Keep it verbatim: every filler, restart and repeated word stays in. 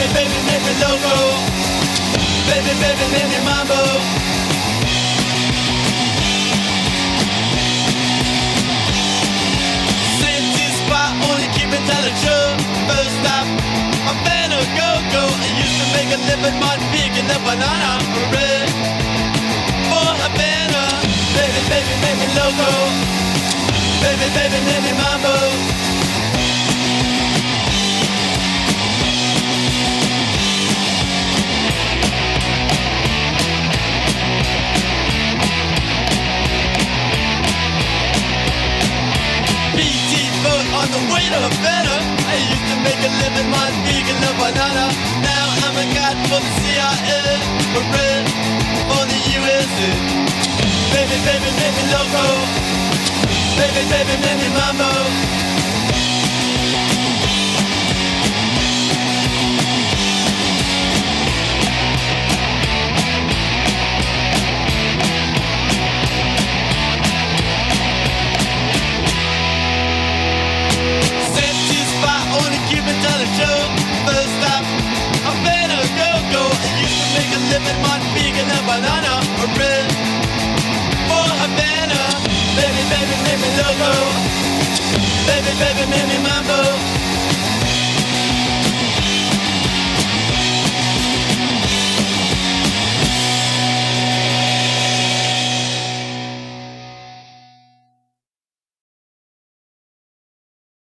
baby, make me loco. Baby, baby, make me mambo. City spot, only keep it till the show. First stop, I'm better go go. I used to make a living on picking up banana bread for Havana. Baby, baby, make me loco. Baby, baby, make me mambo. On the way to Havana, I used to make a living on vegan a banana. Now I'm a guy for the C I A, a red for the U S A. Baby, baby, make me loco. Baby, baby, make me mambo. First stop, I'm better go go. I used to make a living on vegan and banana, a red for Havana. Baby, baby, make me loco. Baby, baby, make me mambo.